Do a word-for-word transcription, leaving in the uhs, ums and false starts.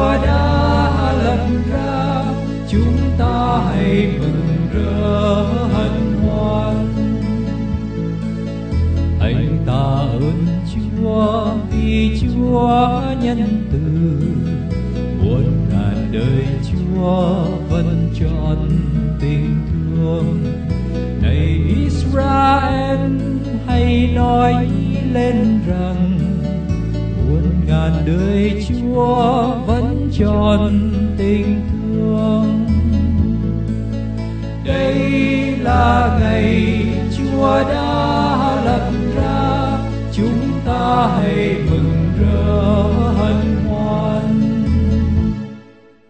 Chúa đã lần ra, chúng ta hãy mừng rỡ hân hoan. Hãy tạ ơn Chúa vì Chúa nhân từ, muôn ngàn đời Chúa vẫn trọn tình thương. Này Israel, hãy nói lên rằng muôn ngàn đời Chúa vẫn trọn tình thương.